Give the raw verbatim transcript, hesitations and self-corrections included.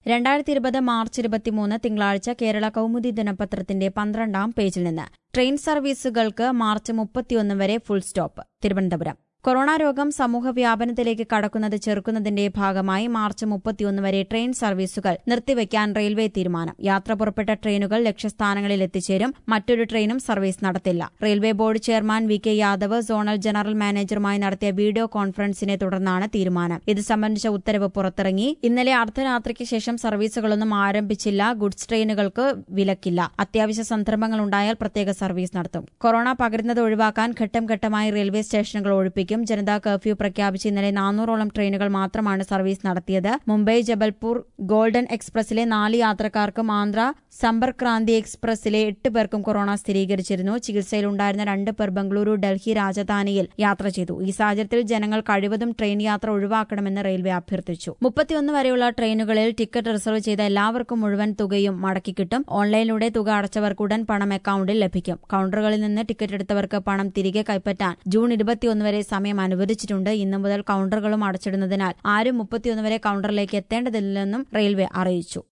രണ്ടായിരത്തി ഇരുപത് മാർച്ച് ഇരുപത്തിമൂന്ന് തിങ്കളാഴ്ച കേരള കൗമുദി ദിനപത്രത്തിന്റെ പന്ത്രണ്ടാം പേജിൽ നിന്ന് ട്രെയിൻ സർവീസുകൾക്ക് മാർച്ച് മുപ്പത്തിയൊന്ന് വരെ ഫുൾ സ്റ്റോപ്പ്. തിരുവനന്തപുരം. കൊറോണ രോഗം സമൂഹവ്യാപനത്തിലേക്ക് കടക്കുന്നത് ചെറുക്കുന്നതിന്റെ ഭാഗമായി മാർച്ച് മുപ്പത്തിയൊന്ന് വരെ ട്രെയിൻ സർവീസുകൾ നിർത്തിവെക്കാൻ റെയിൽവേ തീരുമാനം. യാത്ര പുറപ്പെട്ട ട്രെയിനുകൾ ലക്ഷ്യസ്ഥാനങ്ങളിൽ എത്തിച്ചേരും. മറ്റൊരു ട്രെയിനും സർവീസ് നടത്തില്ല. Railway board chairman V K Yadav zonal general മാനേജറുമായി നടത്തിയ വീഡിയോ കോൺഫറൻസിനെ തുടർന്നാണ് തീരുമാനം. ഇത് സംബന്ധിച്ച ഉത്തരവ് പുറത്തിറങ്ങി. ഇന്നലെ അർദ്ധരാത്രിക്ക് ശേഷം സർവീസുകളൊന്നും ആരംഭിച്ചില്ല. ഗുഡ്സ് ട്രെയിനുകൾക്ക് വിലക്കില്ല. അത്യാവശ്യ സന്ദർഭങ്ങളുണ്ടായാൽ പ്രത്യേക സർവീസ് നടത്തും. കൊറോണ പകരുന്നത് ഒഴിവാക്കാൻ ഘട്ടം ഘട്ടമായി റെയിൽവേ സ്റ്റേഷനുകൾ ഒഴിപ്പിക്കും. ജനതാ കർഫ്യൂ പ്രഖ്യാപിച്ച് ഇന്നലെ നാനൂറോളം ട്രെയിനുകൾ മാത്രമാണ് സർവീസ് നടത്തിയത്. മുംബൈ ജബൽപൂർ ഗോൾഡൻ എക്സ്പ്രസിലെ നാല് യാത്രക്കാർക്കും ആന്ധ്ര സമ്പർക്ക് ക്രാന്തി എക്സ്പ്രസിലെ എട്ട് പേർക്കും കൊറോണ സ്ഥിരീകരിച്ചിരുന്നു. ചികിത്സയിലുണ്ടായിരുന്ന രണ്ട് പേർ ബംഗളൂരു ഡൽഹി രാജധാനിയിൽ യാത്ര ചെയ്തു. ഈ സാഹചര്യത്തിൽ ജനങ്ങൾ കഴിവതും ട്രെയിൻ യാത്ര ഒഴിവാക്കണമെന്ന് റെയിൽവേ അഭ്യർത്ഥിച്ചു. മുപ്പത്തിയൊന്ന് വരെയുള്ള ട്രെയിനുകളിൽ ടിക്കറ്റ് റിസർവ് ചെയ്ത എല്ലാവർക്കും മുഴുവൻ തുകയും മടക്കിക്കിട്ടും. ഓൺലൈനിലൂടെ തുക അടച്ചവർക്ക് ഉടൻ പണം അക്കൌണ്ടിൽ ലഭിക്കും. കൌണ്ടറുകളിൽ നിന്ന് ടിക്കറ്റ് എടുത്തവർക്ക് പണം തിരികെ കൈപ്പറ്റാൻ ജൂൺ ഇരുപത്തിയൊന്ന് വരെ സമയം അനുവദിച്ചിട്ടുണ്ട്. ഇന്നു മുതൽ കൌണ്ടറുകളും അടച്ചിടുന്നതിനാൽ ആരും മുപ്പത്തിയൊന്ന് വരെ കൌണ്ടറിലേക്ക് എത്തേണ്ടതില്ലെന്നും റെയിൽവേ അറിയിച്ചു.